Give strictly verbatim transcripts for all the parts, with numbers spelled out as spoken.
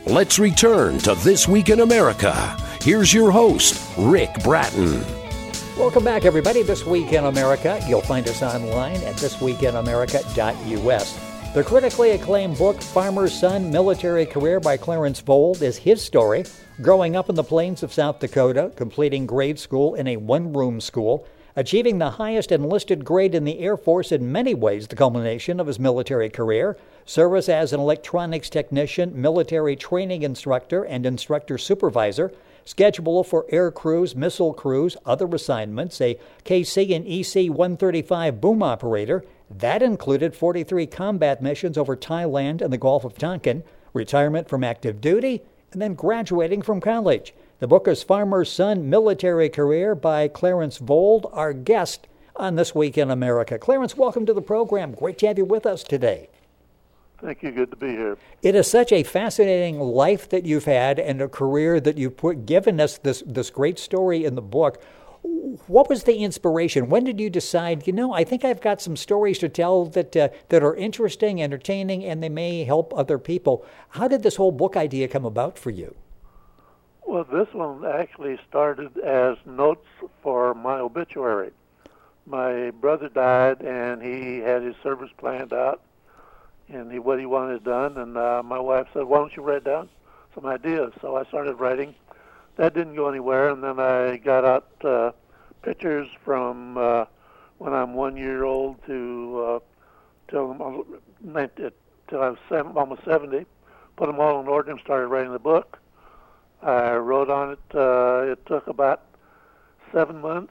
Let's return to This Week in America. Here's your host, Rick Bratton. Welcome back, everybody. This Week in America. You'll find us online at this week in america dot u s. The critically acclaimed book, Farmer's Son, Military Career by Clarence Vold, is his story. Growing up in the plains of South Dakota, completing grade school in a one-room school, achieving the highest enlisted grade in the Air Force, in many ways the culmination of his military career, service as an electronics technician, military training instructor, and instructor supervisor, schedule for air crews, missile crews, other assignments, a K C and E C one thirty-five boom operator. That included forty-three combat missions over Thailand and the Gulf of Tonkin, retirement from active duty, and then graduating from college. The book is Farmer's Son, Military Career by Clarence Vold, our guest on This Week in America. Clarence, welcome to the program. Great to have you with us today. Thank you. Good to be here. It is such a fascinating life that you've had and a career that you've put, given us this, this great story in the book. What was the inspiration? When did you decide, you know, I think I've got some stories to tell that uh, that are interesting, entertaining, and they may help other people? How did this whole book idea come about for you? Well, this one actually started as notes for my obituary. My brother died, and he had his service planned out, and he, what he wanted done. And uh, my wife said, why don't you write down some ideas? So I started writing. That didn't go anywhere, and then I got out uh, pictures from uh, when I'm one year old to uh, till, I'm, till I was seven, almost seventy, put them all in order and started writing the book. I wrote on it. Uh, it took about seven months,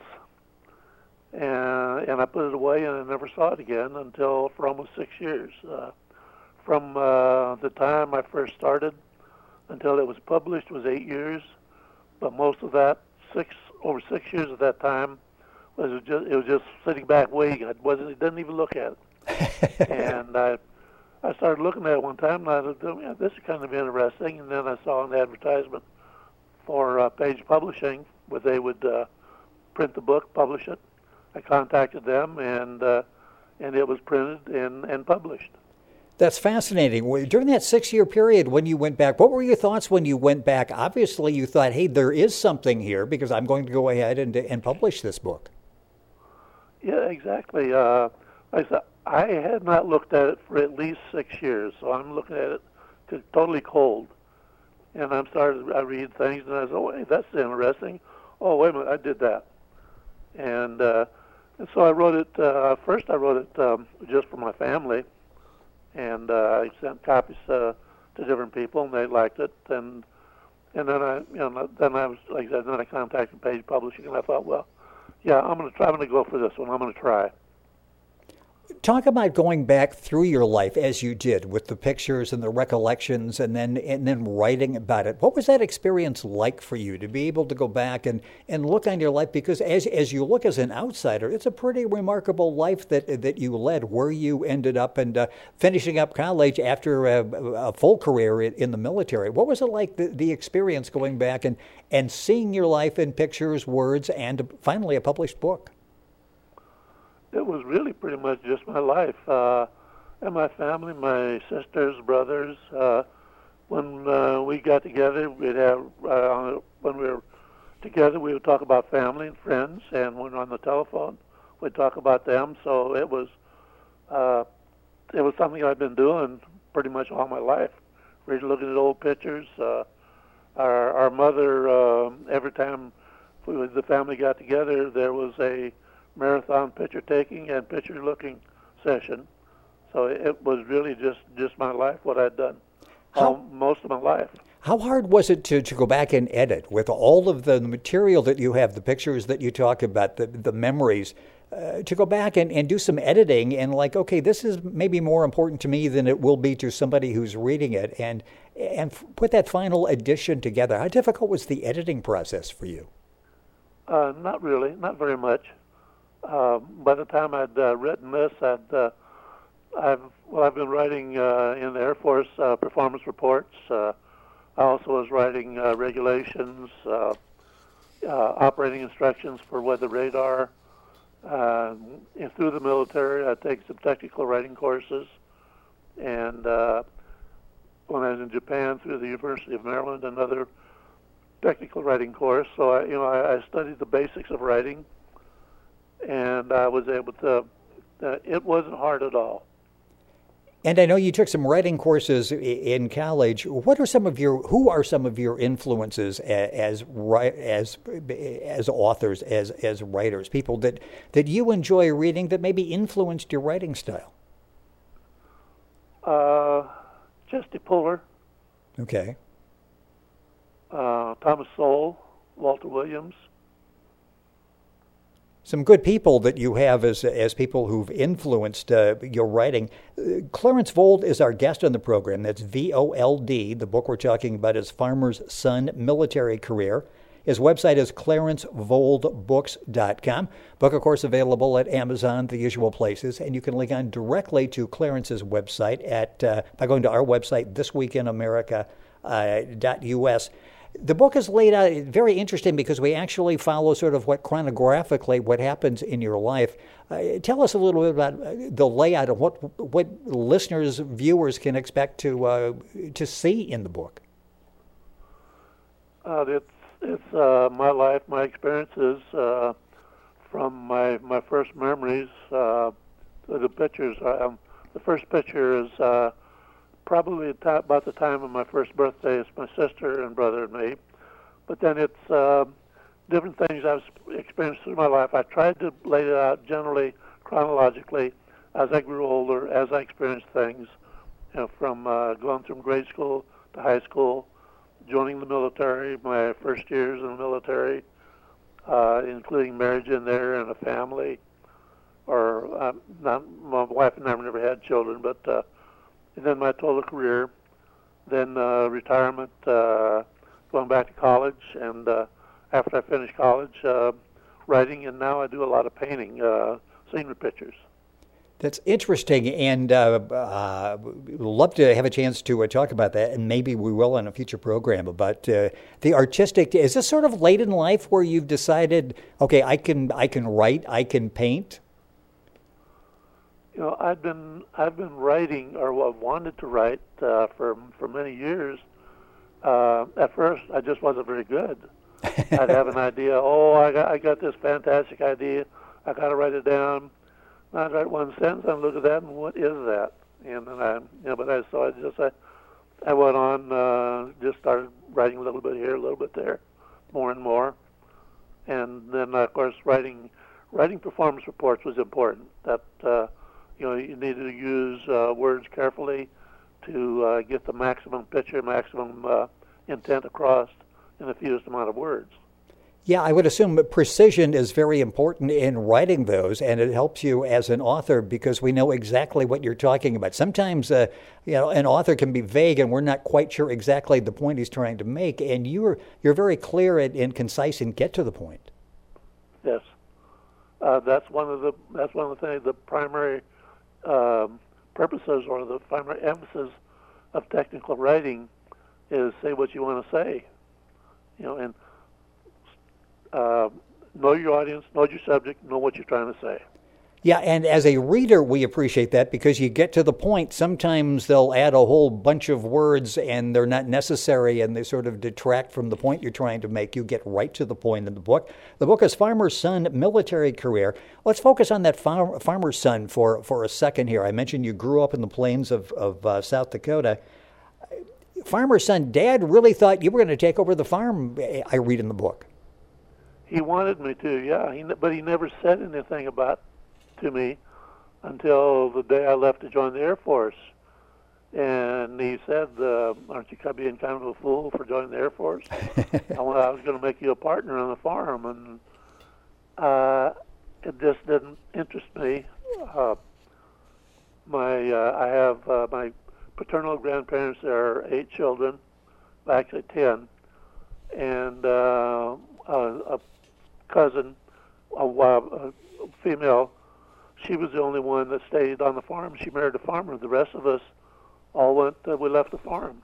and, and I put it away, and I never saw it again until for almost six years. Uh, from uh, the time I first started until it was published was eight years, but most of that, six over six years of that time, was just it was just sitting back waiting. I wasn't. It didn't even look at it, and I. I started looking at it one time, and I thought, yeah, this is kind of interesting. And then I saw an advertisement for uh, Page Publishing, where they would uh, print the book, publish it. I contacted them, and uh, and it was printed and, and published. That's fascinating. During that six-year period when you went back, what were your thoughts when you went back? Obviously, you thought, hey, there is something here because I'm going to go ahead and and publish this book. Yeah, exactly. Uh, I said, I had not looked at it for at least six years, so I'm looking at it totally cold. And I'm started. I read things, and I said, "Oh, hey, that's interesting. Oh, wait a minute, I did that." And uh, and so I wrote it. Uh, first, I wrote it um, just for my family, and uh, I sent copies uh, to different people, and they liked it. And and then I, you know, then I was like I said, then I contacted Page Publishing, and I thought, well, yeah, I'm going to try. I'm going to go for this one. I'm going to try. Talk about going back through your life as you did with the pictures and the recollections and then and then writing about it. What was that experience like for you to be able to go back and, and look on your life? Because as as you look as an outsider, it's a pretty remarkable life that that you led, where you ended up and uh, finishing up college after a, a full career in the military. What was it like, the, the experience going back and, and seeing your life in pictures, words, and finally a published book? It was really pretty much just my life uh, and my family, my sisters, brothers. Uh, when uh, we got together, we'd have uh, when we were together, we would talk about family and friends, and when we were on the telephone, we'd talk about them. So it was uh, it was something I've been doing pretty much all my life. We're looking at old pictures. Uh, our our mother, uh, every time we, the family got together, there was a marathon picture taking and picture looking session. So it was really just, just my life, what I'd done all, most of my life. How hard was it to, to go back and edit with all of the material that you have, the pictures that you talk about, the, the memories, uh, to go back and, and do some editing and like, okay, this is maybe more important to me than it will be to somebody who's reading it, and and put that final edition together? How difficult was the editing process for you? Uh, not really, not very much. Uh, by the time I'd uh, written this, I'd, uh, I've well, I've been writing uh, in the Air Force uh, performance reports. Uh, I also was writing uh, regulations, uh, uh, operating instructions for weather radar. Uh, and through the military, I take some technical writing courses, and uh, when I was in Japan through the University of Maryland, another technical writing course. So I, you know, I, I studied the basics of writing, and I was able to. Uh, it wasn't hard at all. And I know you took some writing courses in college. What are some of your? Who are some of your influences as as as authors, as as writers? People that that you enjoy reading that maybe influenced your writing style. Uh, Chesty Puller. Okay. Uh, Thomas Sowell, Walter Williams. Some good people that you have as as people who've influenced uh, your writing. Uh, Clarence Vold is our guest on the program. That's V O L D. The book we're talking about is Farmer's Son, Military Career. His website is clarence vold books dot com. Book, of course, available at Amazon, the usual places, and you can link on directly to Clarence's website at uh, by going to our website, this week in america dot U S. The book is laid out very interesting because we actually follow sort of what chronographically what happens in your life. Uh, tell us a little bit about the layout and what what listeners, viewers can expect to uh, to see in the book. Uh, it's it's uh, my life, my experiences uh, from my my first memories uh, to the pictures. Um, the first picture is. Uh, Probably about the time of my first birthday. It's my sister and brother and me. But then it's uh, different things I've experienced through my life. I tried to lay it out generally chronologically as I grew older, as I experienced things, you know, from uh, going from grade school to high school, joining the military, my first years in the military, uh, including marriage in there and a family. Or uh, not, my wife and I never had children, but uh, and then my total career, then uh, retirement, uh, going back to college, and uh, after I finished college, uh, writing, and now I do a lot of painting, uh, scenery pictures. That's interesting, and uh, uh, we'd love to have a chance to uh, talk about that, and maybe we will on a future program about uh, the artistic. Is this sort of late in life where you've decided, okay, I can I can write, I can paint? You know, I've been I've been writing, or well, wanted to write uh, for for many years. Uh, at first, I just wasn't very good. I'd have an idea. Oh, I got I got this fantastic idea. I got to write it down. And I'd write one sentence. and look at that, and what is that? And then I, you know, but I so I just I, I went on, uh, just started writing a little bit here, a little bit there, more and more, and then of course writing writing performance reports was important. That uh, You know, you need to use uh, words carefully to uh, get the maximum picture, maximum uh, intent across in the fewest amount of words. Yeah, I would assume that precision is very important in writing those, and it helps you as an author because we know exactly what you're talking about. Sometimes, uh, you know, an author can be vague, and we're not quite sure exactly the point he's trying to make. And you're you're very clear and, and concise and get to the point. Yes, uh, that's one of the that's one of the things. The primary Um, purposes or the primary emphasis of technical writing is say what you want to say, you know, and uh, know your audience, know your subject, know what you're trying to say. Yeah, and as a reader, we appreciate that because you get to the point. Sometimes they'll add a whole bunch of words and they're not necessary and they sort of detract from the point you're trying to make. You get right to the point in the book. The book is Farmer's Son, Military Career. Let's focus on that farm, farmer's son for, for a second here. I mentioned you grew up in the plains of, of uh, South Dakota. Farmer's son, Dad really thought you were going to take over the farm, I read in the book. He wanted me to, yeah, he, but he never said anything about to me until the day I left to join the Air Force. And he said, uh, aren't you being kind of a fool for joining the Air Force? I was going to make you a partner on the farm. And uh, it just didn't interest me. Uh, my uh, I have uh, my paternal grandparents. There are eight children, actually ten, and uh, a, a cousin, a, a female. She was the only one that stayed on the farm. She married a farmer. The rest of us all went. Uh, we left the farm.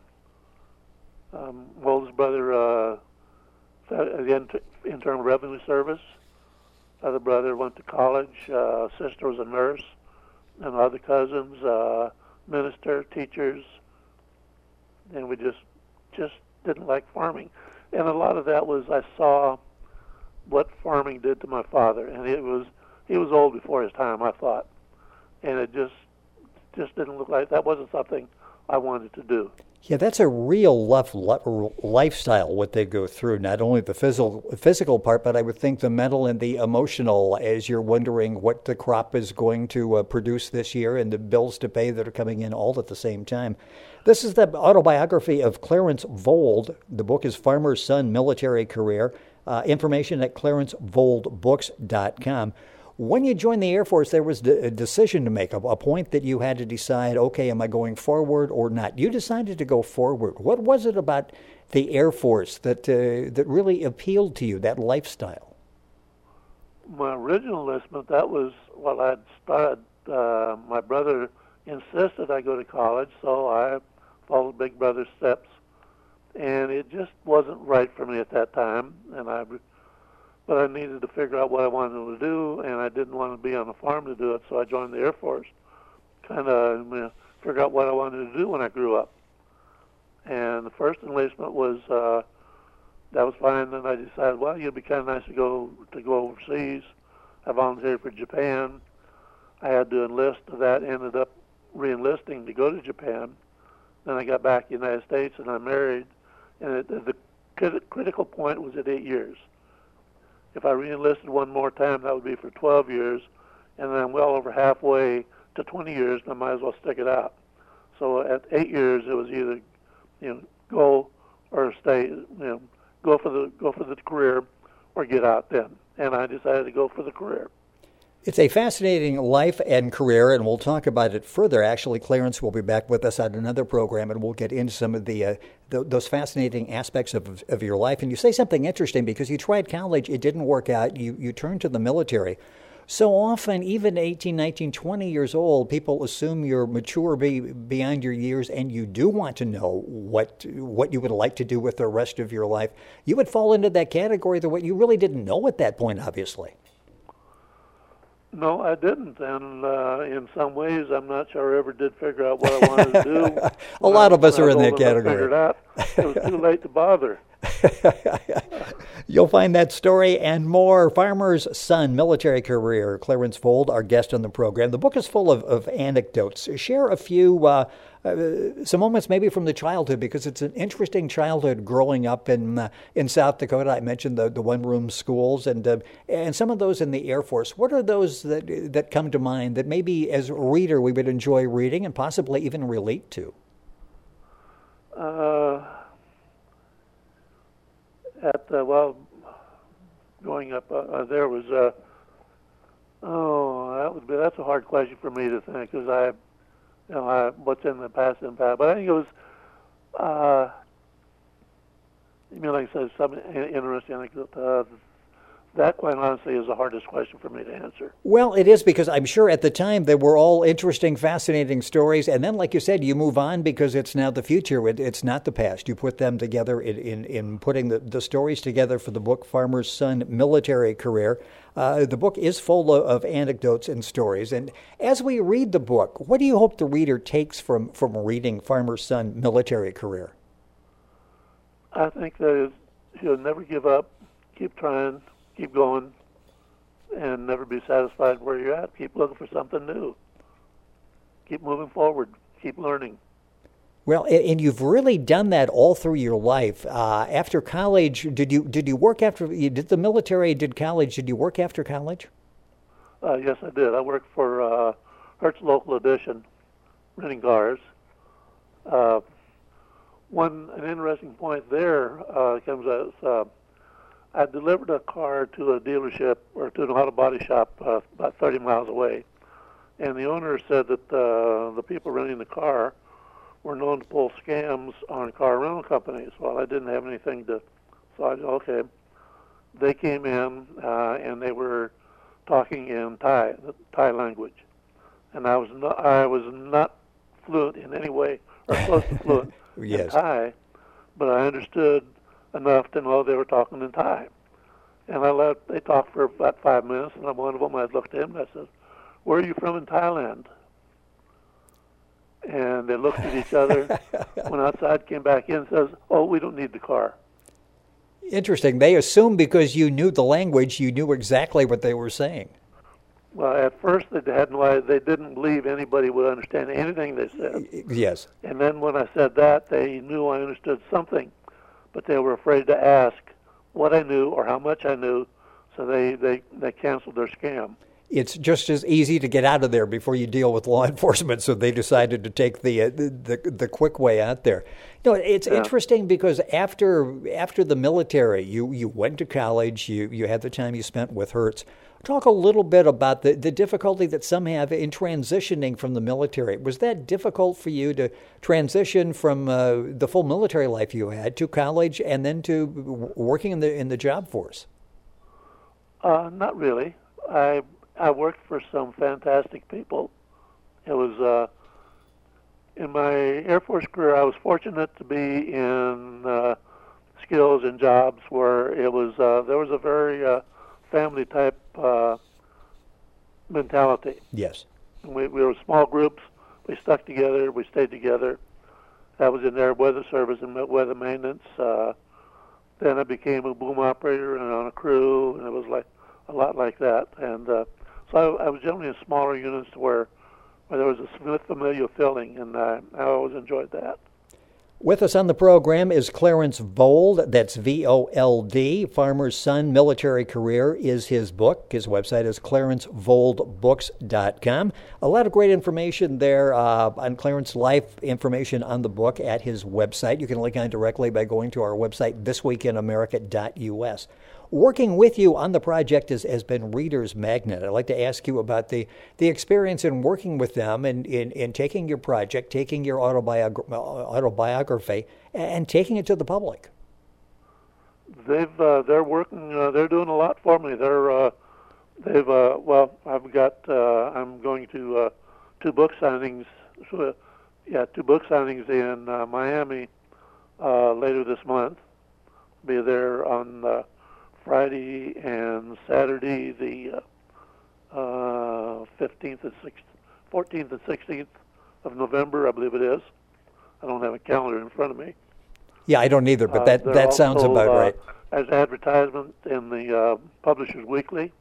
Um, oldest brother, uh, the Inter- Internal Revenue Service. Other brother went to college. Uh, sister was a nurse, and other cousins, uh, minister, teachers. and we just just didn't like farming. And a lot of that was I saw what farming did to my father, and it was he was old before his time, I thought, and it just just didn't look like that wasn't something I wanted to do. Yeah, that's a real rough lifestyle, what they go through, not only the physical physical part, but I would think the mental and the emotional, as you're wondering what the crop is going to uh, produce this year and the bills to pay that are coming in all at the same time. This is the autobiography of Clarence Vold. The book is Farmer's Son, Military Career. Uh, information at clarence vold books dot com. When you joined the Air Force, there was a decision to make, a point that you had to decide, okay, am I going forward or not? You decided to go forward. What was it about the Air Force that uh, that really appealed to you, that lifestyle? My original enlistment, that was what I'd started. Uh, my brother insisted I go to college, so I followed Big Brother's steps. And it just wasn't right for me at that time, and I, but I needed to figure out what I wanted to do, and I didn't want to be on a farm to do it, so I joined the Air Force, kind of you know, figure out what I wanted to do when I grew up. And the first enlistment was uh, that was fine. Then I decided, well, it'd be kind of nice to go to go overseas. I volunteered for Japan. I had to enlist to that. Ended up re-enlisting to go to Japan. Then I got back to the United States, and I married. And it, the crit- critical point was at eight years. If I re-enlisted one more time, that would be for twelve years, and then I'm well over halfway to twenty years, and I might as well stick it out. So at eight years, it was either, you know, go or stay, you know, go for the go for the career, or get out then. And I decided to go for the career. It's a fascinating life and career, and we'll talk about it further. Actually, Clarence will be back with us on another program, and we'll get into some of the, uh, the those fascinating aspects of of your life. And you say something interesting, because you tried college, it didn't work out. You you turned to the military. So often, even eighteen, nineteen, twenty years old, people assume you're mature be, beyond your years, and you do want to know what what you would like to do with the rest of your life. You would fall into that category that what you really didn't know at that point, obviously. No, I didn't, and uh, in some ways, I'm not sure I ever did figure out what I wanted to do. A lot I, of us are in that category. category. It out. It was too late to bother. You'll find that story and more. Farmer's Son, Military Career. Clarence Vold, our guest on the program. The book is full of, of anecdotes. Share a few, uh, uh, some moments maybe from the childhood, because it's an interesting childhood growing up in uh, in South Dakota. I mentioned the, the one-room schools and uh, and some of those in the Air Force. What are those that that come to mind that maybe as a reader we would enjoy reading and possibly even relate to? Uh, at uh, well, growing up, uh, there was uh, oh, that would be that's a hard question for me to think, because I, you know, I, what's in the past in the past. But I think it was, uh, you mean like I said, some interesting anecdote. Uh, That, quite honestly, is the hardest question for me to answer. Well, it is, because I'm sure at the time they were all interesting, fascinating stories. And then, like you said, you move on because it's now the future. It, it's not the past. You put them together in, in, in putting the, the stories together for the book Farmer's Son, Military Career. Uh, the book is full of, of anecdotes and stories. And as we read the book, what do you hope the reader takes from, from reading Farmer's Son, Military Career? I think that you'll never give up, keep trying, keep going, and never be satisfied where you're at. Keep looking for something new. Keep moving forward. Keep learning. Well, and you've really done that all through your life. Uh, after college, did you did you work after you did the military? Did college? Did you work after college? Uh, yes, I did. I worked for uh, Hertz Local Edition, renting cars. Uh, one an interesting point there uh, comes as. Uh, I delivered a car to a dealership or to an auto body shop uh, about thirty miles away, and the owner said that uh, the people renting the car were known to pull scams on car rental companies. Well, I didn't have anything to, so I said, okay. They came in uh, and they were talking in Thai, the Thai language, and I was not, I was not fluent in any way or close to fluent Yes. in Thai, but I understood enough to know they were talking in Thai. And I let, they talked for about five minutes, and one of them, I looked at him and I said, "Where are you from in Thailand?" And they looked at each other, went outside, came back in, and says, oh, we don't need the car. Interesting. They assumed because you knew the language, you knew exactly what they were saying. Well, at first they had no idea. They didn't believe anybody would understand anything they said. Yes. And then when I said that, they knew I understood something, but they were afraid to ask what I knew or how much I knew, so they, they, they canceled their scam. It's just as easy to get out of there before you deal with law enforcement, so they decided to take the uh, the, the quick way out there. You know, it's yeah. interesting because after after the military, you, you went to college, you, you had the time you spent with Hertz. Talk a little bit about the, the difficulty that some have in transitioning from the military. Was that difficult for you to transition from uh, the full military life you had to college and then to working in the in the job force? Uh, not really. I I worked for some fantastic people. It was uh, in my Air Force career. I was fortunate to be in uh, skills and jobs where it was uh, there was a very uh, family type uh, mentality. Yes. We, we were small groups. We stuck together. We stayed together. I was in Air Weather Service and weather maintenance. Uh, then I became a boom operator and on a crew, and it was like a lot like that. And uh, so I, I was generally in smaller units where, where there was a familiar feeling, and uh, I always enjoyed that. With us on the program is Clarence Vold. That's V O L D. Farmer's Son, Military Career is his book. His website is clarence vold books dot com. A lot of great information there uh, on Clarence's life, information on the book at his website. You can link on directly by going to our website, this week in america dot U S. Working with you on the project is, has been Reader's Magnet. I'd like to ask you about the, the experience in working with them and in, in taking your project, taking your autobiog- autobiography, and taking it to the public. They've uh, they're working. Uh, they're doing a lot for me. They're uh, they've uh, well, I've got. Uh, I'm going to uh, two book signings. So, yeah, two book signings in uh, Miami uh, later this month. Be there on Uh, Friday and Saturday, the uh, uh, fifteenth and sixteenth, fourteenth and sixteenth of November, I believe it is. I don't have a calendar in front of me. Yeah, I don't either, but that, uh, that sounds also, about uh, right. As advertisement in the uh, Publishers Weekly.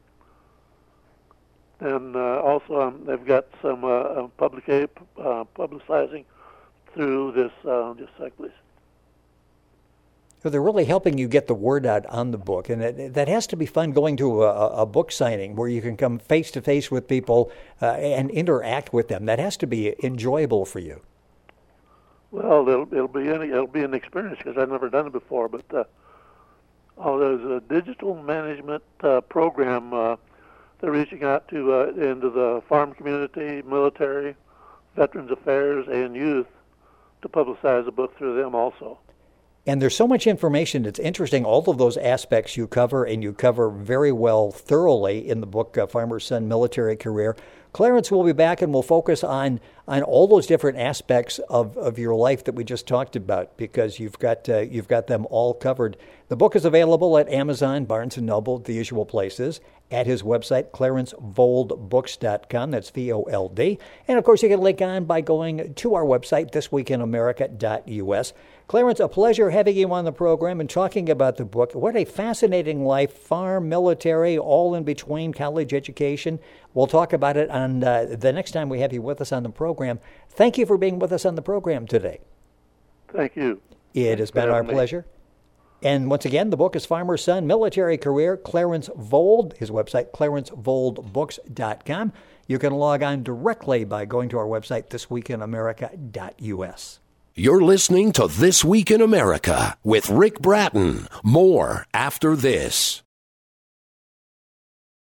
And uh, also um, they've got some uh, public uh, publicizing through this, uh, just a sec, please. So they're really helping you get the word out on the book, and it, that has to be fun going to a, a book signing where you can come face to face with people uh, and interact with them. That has to be enjoyable for you. Well, it'll, it'll be an, it'll be an experience because I've never done it before. But uh, oh, there's a digital management uh, program. Uh, they're reaching out to uh, into the farm community, military, Veterans Affairs, and youth to publicize the book through them also. And there's so much information. It's interesting. All of those aspects you cover, and you cover very well, thoroughly in the book, uh, Farmer's Son, Military Career. Clarence will be back, and we'll focus on on all those different aspects of, of your life that we just talked about, because you've got uh, you've got them all covered. The book is available at Amazon, Barnes and Noble, the usual places. At his website, clarence vold books dot com. That's V O L D. And, of course, you can link on by going to our website, this week in america dot U S. Clarence, a pleasure having you on the program and talking about the book. What a fascinating life, farm, military, all in between, college education. We'll talk about it on uh, the next time we have you with us on the program. Thank you for being with us on the program today. Thank you. It Thanks has been our me. pleasure. And once again, the book is Farmer's Son, Military Career, Clarence Vold. His website, clarence vold books dot com. You can log on directly by going to our website, this week in america dot U S. You're listening to This Week in America with Rick Bratton. More after this.